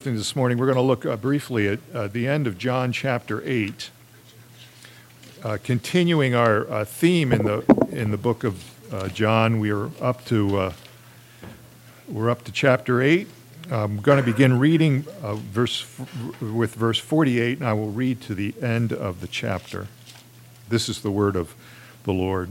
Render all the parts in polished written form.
This morning, we're going to look briefly at the end of John chapter 8, continuing our theme in the book of John. We're up to chapter 8. I'm going to begin reading with verse 48, and I will read to the end of the chapter. This is the word of the Lord.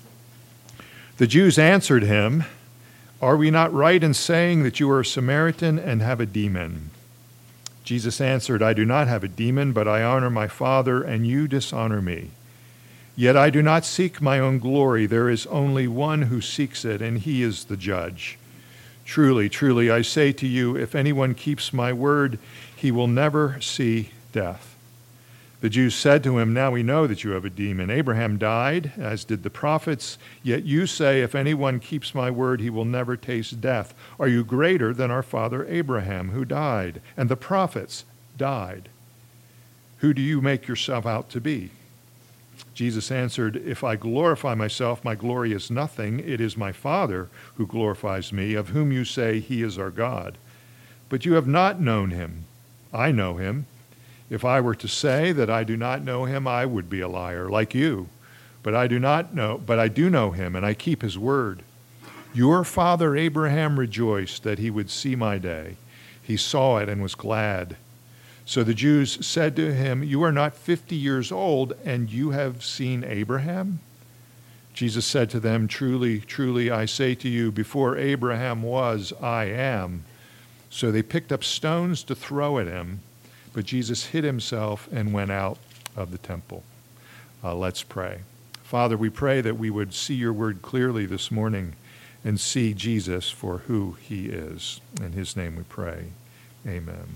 The Jews answered him, "Are we not right in saying that you are a Samaritan and have a demon?" Jesus answered, "I do not have a demon, but I honor my Father, and you dishonor me. Yet I do not seek my own glory. There is only one who seeks it, and he is the judge. Truly, truly, I say to you, if anyone keeps my word, he will never see death." The Jews said to him, "Now we know that you have a demon. Abraham died, as did the prophets, yet you say, if anyone keeps my word, he will never taste death. Are you greater than our father Abraham, who died, and the prophets died? Who do you make yourself out to be?" Jesus answered, "If I glorify myself, my glory is nothing. It is my Father who glorifies me, of whom you say he is our God. But you have not known him. I know him. If I were to say that I do not know him, I would be a liar, like you. But I do know him, and I keep his word. Your father Abraham rejoiced that he would see my day. He saw it and was glad." So the Jews said to him, "You are not 50 years old, and you have seen Abraham?" Jesus said to them, "Truly, truly, I say to you, before Abraham was, I am." So they picked up stones to throw at him. But Jesus hid himself and went out of the temple. Let's pray. Father, we pray that we would see your word clearly this morning and see Jesus for who he is. In his name we pray. Amen.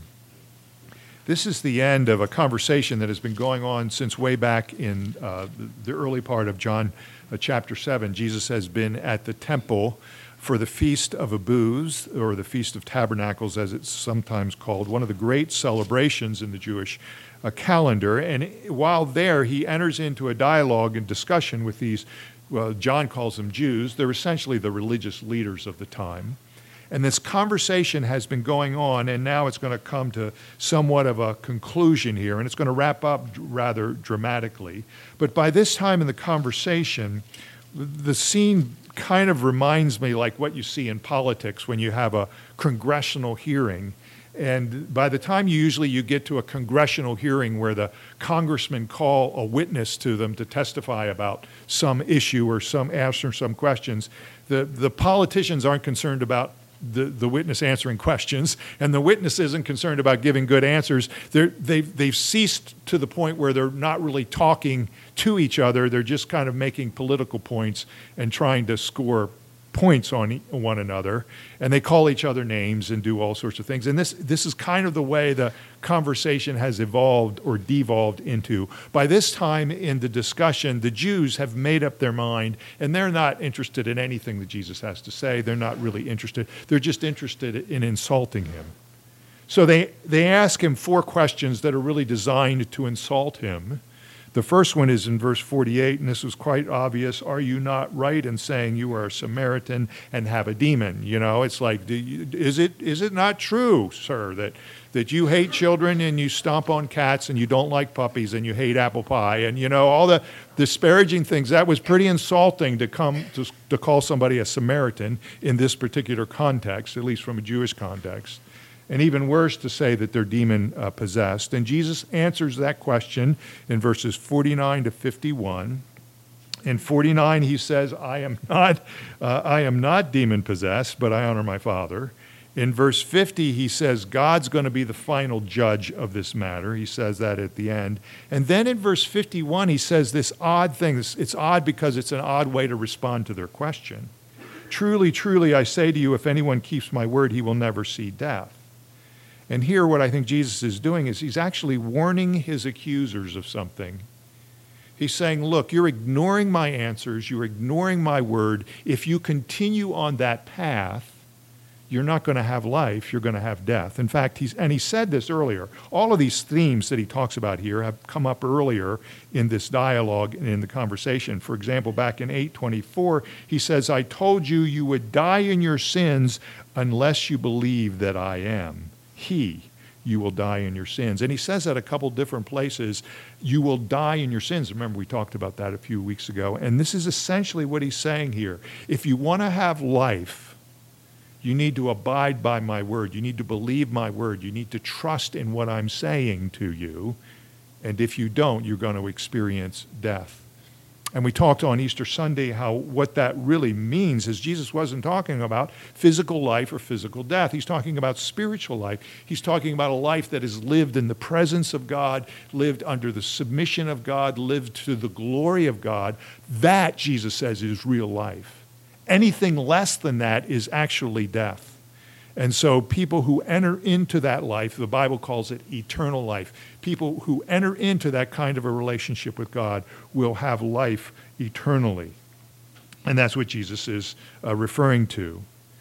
This is the end of a conversation that has been going on since way back in the early part of John chapter 7. Jesus has been at the temple for the Feast of Booths, or the Feast of Tabernacles, as it's sometimes called, one of the great celebrations in the Jewish calendar. And while there, he enters into a dialogue and discussion with these, well, John calls them Jews. They're essentially the religious leaders of the time. And this conversation has been going on, and now it's going to come to somewhat of a conclusion here, and it's going to wrap up rather dramatically. But by this time in the conversation, the scene kind of reminds me like what you see in politics when you have a congressional hearing. And by the time you get to a congressional hearing where the congressmen call a witness to them to testify about some issue or answer some questions, the politicians aren't concerned about the witness answering questions, and the witness isn't concerned about giving good answers. They've ceased to the point where they're not really talking to each other. They're just kind of making political points and trying to score points on one another, and they call each other names and do all sorts of things. And this is kind of the way the conversation has evolved or devolved into. By this time in the discussion, the Jews have made up their mind, and they're not interested in anything that Jesus has to say. They're not really interested. They're just interested in insulting him. So they ask him 4 questions that are really designed to insult him. The first one is in verse 48, and this was quite obvious. Are you not right in saying you are a Samaritan and have a demon? You know, it's like, is it not true, sir, that you hate children and you stomp on cats and you don't like puppies and you hate apple pie and, you know, all the disparaging things? That was pretty insulting to call somebody a Samaritan in this particular context, at least from a Jewish context. And even worse, to say that they're demon possessed. And Jesus answers that question in verses 49 to 51. In 49, he says, I am not demon possessed, but I honor my Father. In verse 50, he says God's going to be the final judge of this matter. He says that at the end. And then in verse 51, he says this odd thing. It's odd because it's an odd way to respond to their question. Truly, truly, I say to you, if anyone keeps my word, he will never see death. And here what I think Jesus is doing is he's actually warning his accusers of something. He's saying, look, you're ignoring my answers, you're ignoring my word. If you continue on that path, you're not going to have life, you're going to have death. In fact, he said this earlier. All of these themes that he talks about here have come up earlier in this dialogue and in the conversation. For example, back in 8:24, he says, I told you you would die in your sins unless you believe that I am He. you will die in your sins. And he says that a couple different places. You will die in your sins. Remember, we talked about that a few weeks ago. And this is essentially what he's saying here. If you want to have life, you need to abide by my word. You need to believe my word. You need to trust in what I'm saying to you. And if you don't, you're going to experience death. And we talked on Easter Sunday how what that really means is Jesus wasn't talking about physical life or physical death. He's talking about spiritual life. He's talking about a life that is lived in the presence of God, lived under the submission of God, lived to the glory of God. That, Jesus says, is real life. Anything less than that is actually death. And so people who enter into that life, the Bible calls it eternal life. People who enter into that kind of a relationship with God will have life eternally. And that's what Jesus is referring to.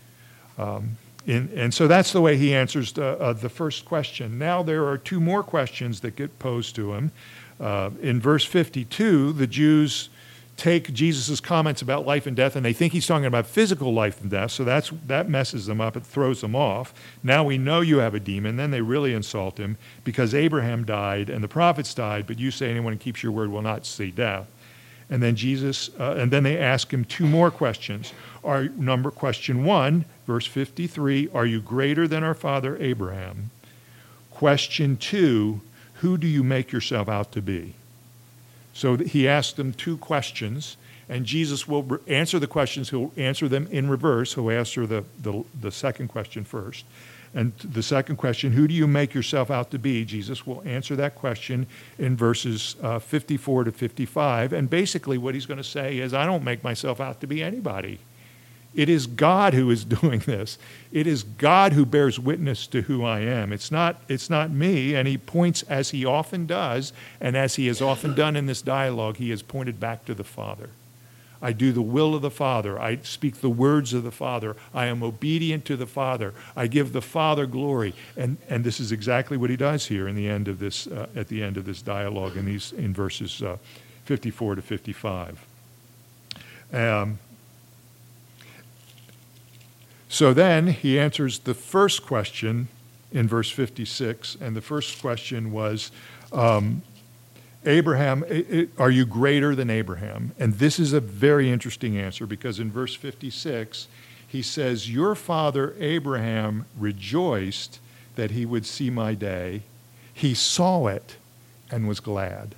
And so that's the way he answers the first question. Now there are two more questions that get posed to him. In verse 52, the Jews take Jesus' comments about life and death, and they think he's talking about physical life and death, so that messes them up. It throws them off. Now we know you have a demon. Then they really insult him because Abraham died and the prophets died, but you say anyone who keeps your word will not see death. And then then they ask him two more questions. Question 1, verse 53, are you greater than our father Abraham? Question 2, who do you make yourself out to be? So he asked them two questions, and Jesus will answer the questions. He'll answer them in reverse. He'll answer the second question first. And the second question, who do you make yourself out to be? Jesus will answer that question in verses 54 to 55. And basically what he's going to say is, I don't make myself out to be anybody. It is God who is doing this. It is God who bears witness to who I am. It's not me. And he points, as he often does, and as he has often done in this dialogue, he has pointed back to the Father. I do the will of the Father. I speak the words of the Father. I am obedient to the Father. I give the Father glory. And this is exactly what he does here in the end of this, at the end of this dialogue in verses 54 to 55. So then he answers the first question in verse 56, and the first question was, Abraham, are you greater than Abraham? And this is a very interesting answer because in verse 56, he says, your father Abraham rejoiced that he would see my day. He saw it and was glad.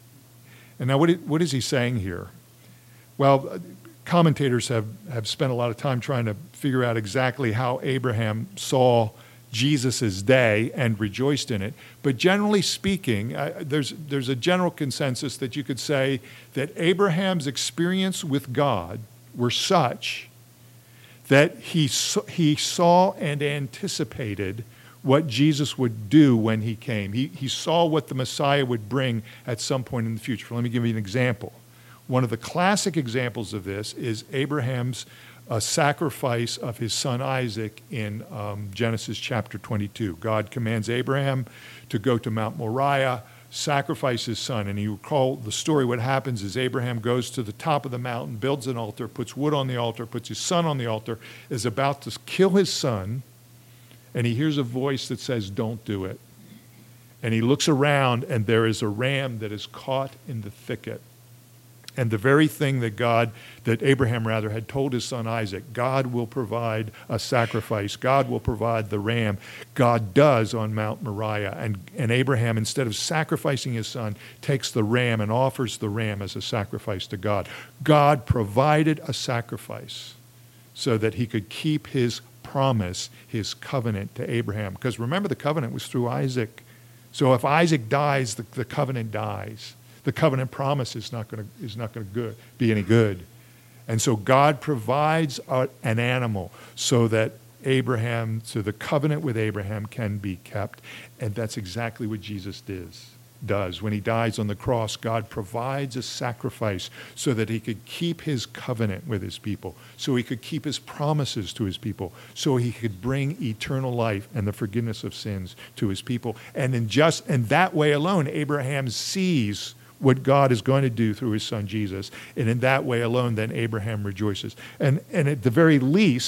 And now what is he saying here? Well, commentators have spent a lot of time trying to figure out exactly how Abraham saw Jesus' day and rejoiced in it. But generally speaking, there's a general consensus that you could say that Abraham's experience with God were such that he saw and anticipated what Jesus would do when he came. He saw what the Messiah would bring at some point in the future. Let me give you an example. One of the classic examples of this is Abraham's sacrifice of his son Isaac in Genesis chapter 22. God commands Abraham to go to Mount Moriah, sacrifice his son. And you recall the story. What happens is Abraham goes to the top of the mountain, builds an altar, puts wood on the altar, puts his son on the altar, is about to kill his son, and he hears a voice that says, don't do it. And he looks around, and there is a ram that is caught in the thicket. And the very thing that Abraham had told his son Isaac, God will provide a sacrifice. God will provide the ram. God does on Mount Moriah. And Abraham, instead of sacrificing his son, takes the ram and offers the ram as a sacrifice to God. God provided a sacrifice so that he could keep his promise, his covenant to Abraham. Because remember, the covenant was through Isaac. So if Isaac dies, the covenant dies. The covenant promise is not going to be any good. And so God provides an animal so that the covenant with Abraham can be kept. And that's exactly what Jesus does. When he dies on the cross, God provides a sacrifice so that he could keep his covenant with his people, so he could keep his promises to his people, so he could bring eternal life and the forgiveness of sins to his people. And in that way alone, Abraham sees what God is going to do through his son Jesus. And in that way alone, then Abraham rejoices. And at the very least,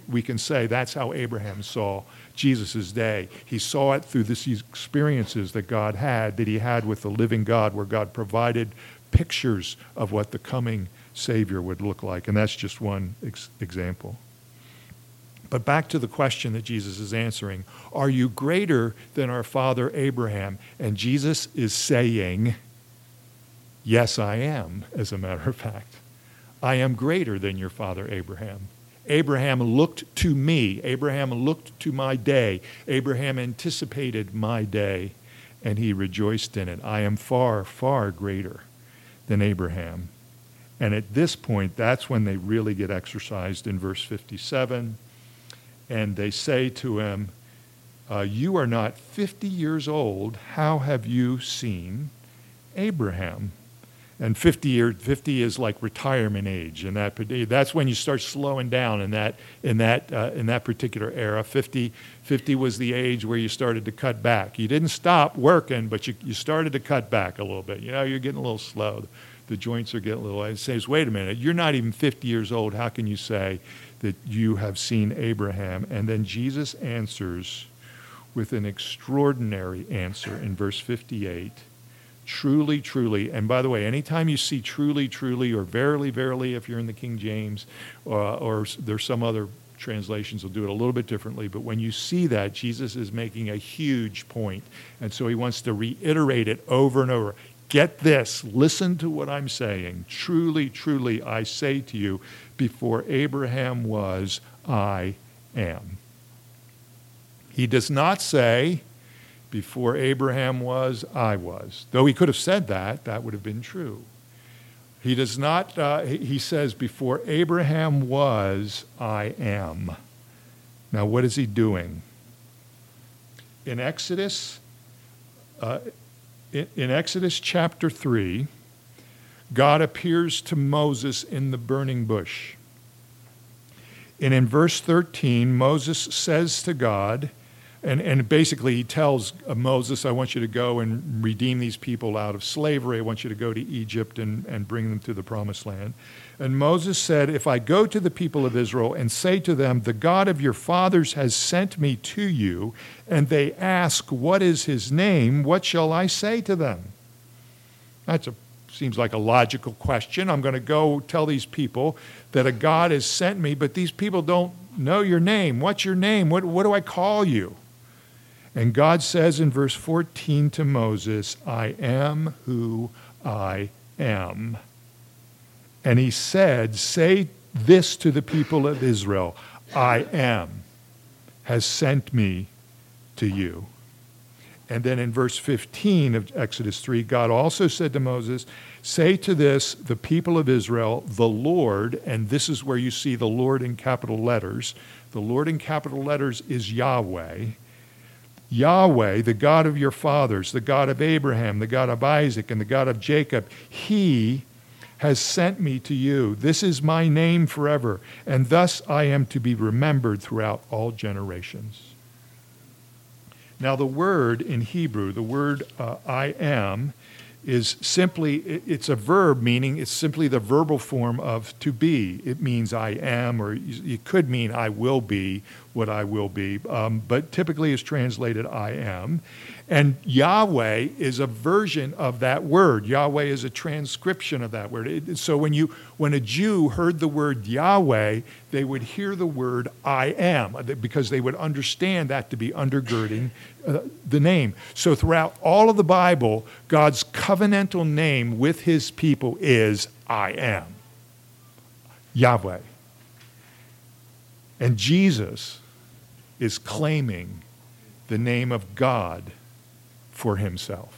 we can say that's how Abraham saw Jesus' day. He saw it through these experiences that God had, that he had with the living God, where God provided pictures of what the coming Savior would look like. And that's just one example. But back to the question that Jesus is answering. Are you greater than our father Abraham? And Jesus is saying, yes, I am, as a matter of fact. I am greater than your father Abraham. Abraham looked to me. Abraham looked to my day. Abraham anticipated my day, and he rejoiced in it. I am far, far greater than Abraham. And at this point, that's when they really get exercised in verse 57. And they say to him, you are not 50 years old. How have you seen Abraham? And 50 is like retirement age. And that's when you start slowing down in that particular era. 50 was the age where you started to cut back. You didn't stop working, but you started to cut back a little bit. You're getting a little slow. The joints are getting a little. It says, wait a minute, you're not even 50 years old. How can you say that you have seen Abraham? And then Jesus answers with an extraordinary answer in verse 58. Truly, truly, and by the way, anytime you see truly, truly, or verily, verily, if you're in the King James, or there's some other translations will do it a little bit differently, but when you see that, Jesus is making a huge point, and so he wants to reiterate it over and over. Get this, listen to what I'm saying. Truly, truly, I say to you, before Abraham was, I am. He does not say, before Abraham was, I was. Though he could have said that, that would have been true. He does not, he says, before Abraham was, I am. Now, what is he doing? In Exodus chapter 3, God appears to Moses in the burning bush. And in verse 13, Moses says to God, and basically he tells Moses, I want you to go and redeem these people out of slavery. I want you to go to Egypt and bring them to the promised land. And Moses said, if I go to the people of Israel and say to them, the God of your fathers has sent me to you, and they ask, what is his name? What shall I say to them? Seems like a logical question. I'm going to go tell these people that a God has sent me, but these people don't know your name. What's your name? What do I call you? And God says in verse 14 to Moses, I am who I am. And he said, say this to the people of Israel, I am has sent me to you. And then in verse 15 of Exodus 3, God also said to Moses, say to this, the people of Israel, the Lord, and this is where you see the Lord in capital letters. The Lord in capital letters is Yahweh. Yahweh, the God of your fathers, the God of Abraham, the God of Isaac, and the God of Jacob, he has sent me to you. This is my name forever, and thus I am to be remembered throughout all generations. Now the word in Hebrew, the word I am, is simply, it's a verb, meaning it's simply the verbal form of to be. It means I am, or it could mean I will be what I will be, but typically is translated I am. And Yahweh is a version of that word. Yahweh is a transcription of that word. So when a Jew heard the word Yahweh, they would hear the word I am, because they would understand that to be undergirding the name. So throughout all of the Bible, God's covenantal name with his people is I am, Yahweh. And Jesus is claiming the name of God for himself.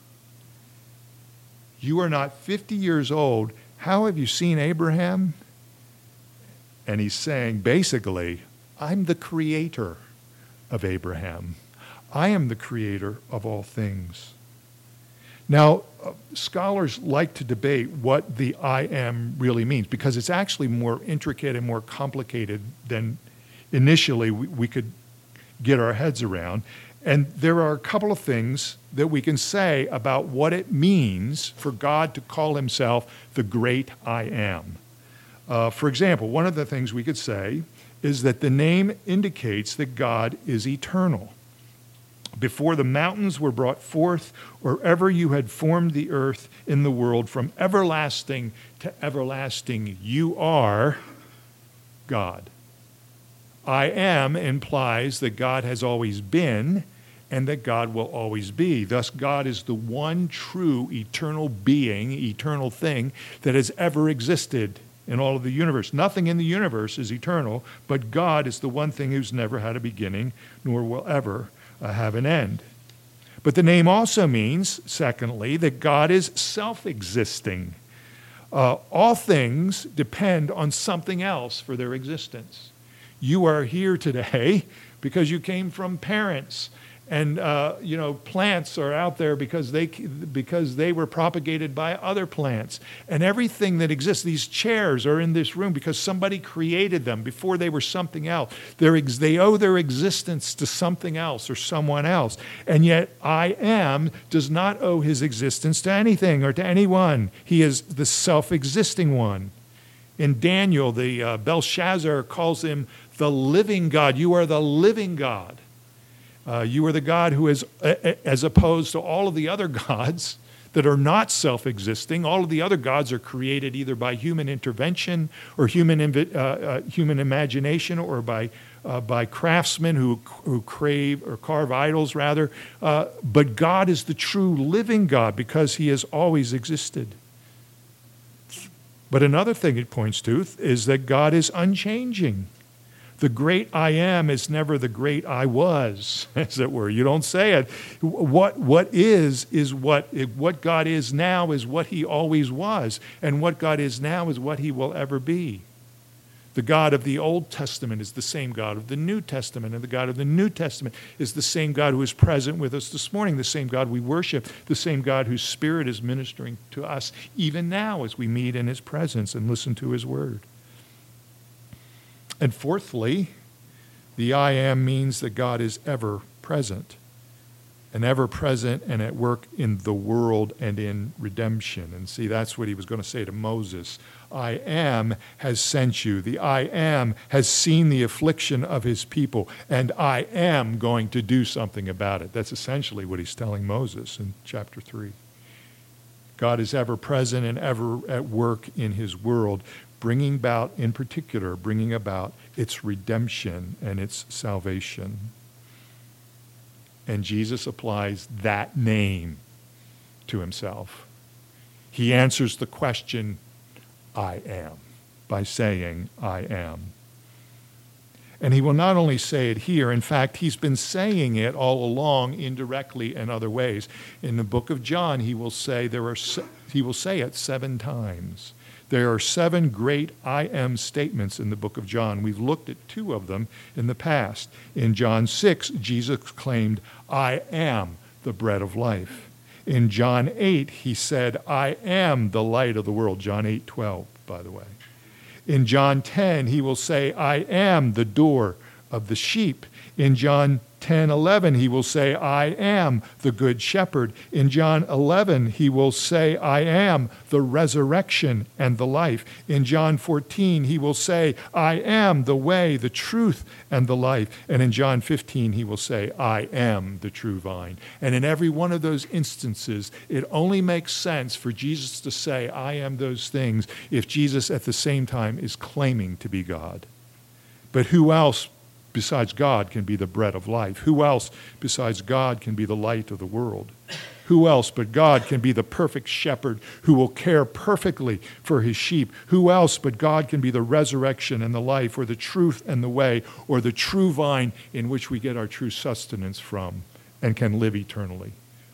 You are not 50 years old. How have you seen Abraham? And he's saying, basically, I'm the creator of Abraham. I am the creator of all things. Now, scholars like to debate what the I am really means, because it's actually more intricate and more complicated than initially we could get our heads around. And there are a couple of things that we can say about what it means for God to call himself the great I am. For example, one of the things we could say is that the name indicates that God is eternal. Before the mountains were brought forth, or ever you had formed the earth in the world, from everlasting to everlasting, you are God. I am implies that God has always been and that God will always be. Thus, God is the one true eternal being, eternal thing that has ever existed in all of the universe. Nothing in the universe is eternal, but God is the one thing who's never had a beginning, nor will ever have an end. But the name also means, secondly, that God is self-existing. All things depend on something else for their existence. You are here today because you came from parents. And, plants are out there because they were propagated by other plants. And everything that exists, these chairs are in this room because somebody created them before they were something else. They owe their existence to something else or someone else. And yet I am does not owe his existence to anything or to anyone. He is the self-existing one. In Daniel, the Belshazzar calls him the living God. You are the living God. You are the God who is, as opposed to all of the other gods that are not self-existing. All of the other gods are created either by human intervention or human imagination, or by craftsmen who crave or carve idols, rather. But God is the true living God because he has always existed. But another thing it points to is that God is unchanging. The great I am is never the great I was, as it were. You don't say it. What God is now is what he always was, and what God is now is what he will ever be. The God of the Old Testament is the same God of the New Testament, and the God of the New Testament is the same God who is present with us this morning, the same God we worship, the same God whose Spirit is ministering to us even now as we meet in his presence and listen to his word. And fourthly, the I am means that God is ever present, and ever present and at work in the world and in redemption. And see, that's what he was going to say to Moses. I am has sent you. The I am has seen the affliction of his people, and I am going to do something about it. That's essentially what he's telling Moses in chapter 3. God is ever present and ever at work in his world, bringing about its redemption and its salvation. And Jesus applies that name to himself. He answers the question, I am, by saying, I am. And he will not only say it here, in fact, he's been saying it all along indirectly in other ways. In the book of John, he will say it 7 times. There are 7 great I am statements in the book of John. We've looked at 2 of them in the past. In John 6, Jesus claimed, I am the bread of life. In John 8, he said, I am the light of the world. John 8:12, by the way. In John 10, he will say, I am the door of the sheep. In John 10:11, he will say, I am the good shepherd. In John 11, he will say, I am the resurrection and the life. In John 14, he will say, I am the way, the truth, and the life. And in John 15, he will say, I am the true vine. And in every one of those instances, it only makes sense for Jesus to say, I am those things, if Jesus at the same time is claiming to be God. But who else besides God can be the bread of life? Who else besides God can be the light of the world? Who else but God can be the perfect shepherd who will care perfectly for his sheep? Who else but God can be the resurrection and the life, or the truth and the way, or the true vine in which we get our true sustenance from and can live eternally?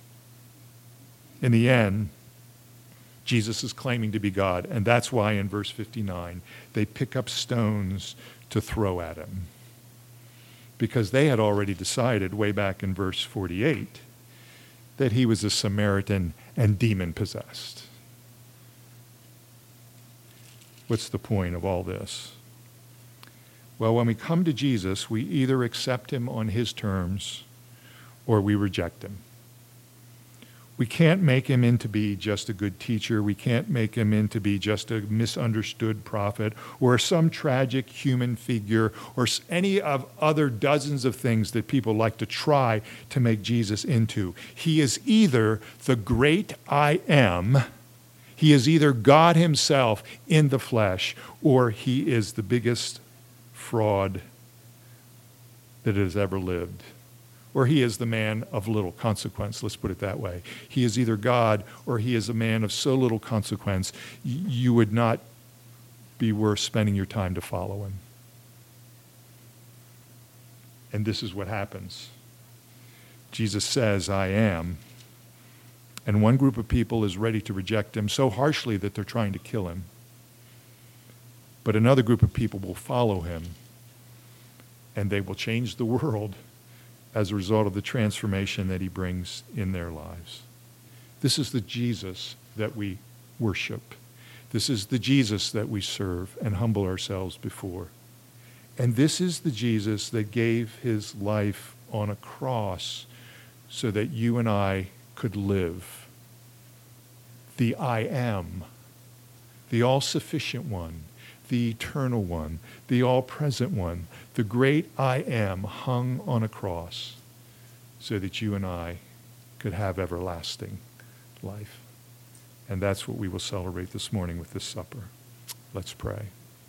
In the end, Jesus is claiming to be God, and that's why in verse 59, they pick up stones to throw at him. Because they had already decided way back in verse 48 that he was a Samaritan and demon-possessed. What's the point of all this? Well, when we come to Jesus, we either accept him on his terms or we reject him. We can't make him into be just a good teacher. We can't make him into be just a misunderstood prophet or some tragic human figure or any of other dozens of things that people like to try to make Jesus into. He is either the great I am, he is either God himself in the flesh, or he is the biggest fraud that has ever lived. Or he is the man of little consequence, let's put it that way. He is either God or he is a man of so little consequence, you would not be worth spending your time to follow him. And this is what happens. Jesus says, I am. And one group of people is ready to reject him so harshly that they're trying to kill him. But another group of people will follow him, and they will change the world as a result of the transformation that he brings in their lives. This is the Jesus that we worship. This is the Jesus that we serve and humble ourselves before. And this is the Jesus that gave his life on a cross so that you and I could live. The I am, the all-sufficient one, the eternal one, the all-present one, the great I am hung on a cross so that you and I could have everlasting life. And that's what we will celebrate this morning with this supper. Let's pray.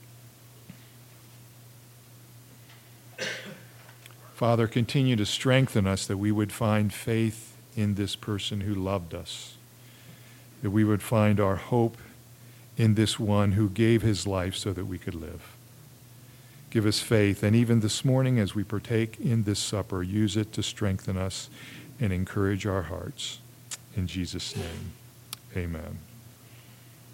Father, continue to strengthen us that we would find faith in this person who loved us, that we would find our hope in this one who gave his life so that we could live. Give us faith, and even this morning as we partake in this supper, use it to strengthen us and encourage our hearts. In Jesus' name, amen.